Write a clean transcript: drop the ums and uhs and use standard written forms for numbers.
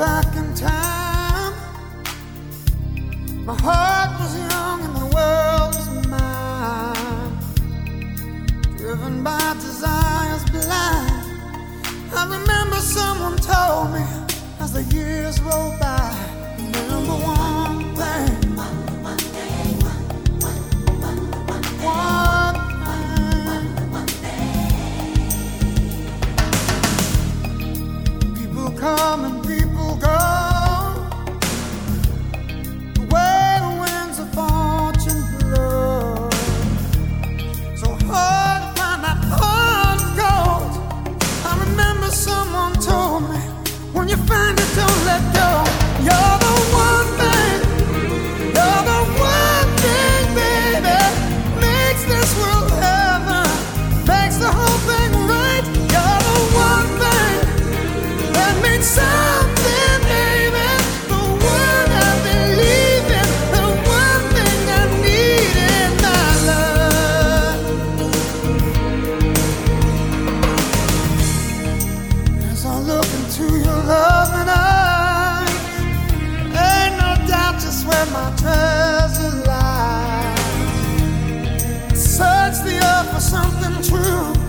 back in time, my heart was young and the world was mine. Driven by desires blind, I remember someone told me as the years roll by, remember one thing. Come and people go, the way the winds of fortune blow. So hard to find that heart of gold. I remember someone told me, when you find it, don't let go. You're the one thing, you're the one thing, baby, makes this world heaven, makes the whole thing right. You're the one thing that means something, baby. The word I believe in, the one thing I need in my life. As I look into your loving eyes, ain't no doubt just where my treasure lies. Search the earth for something true.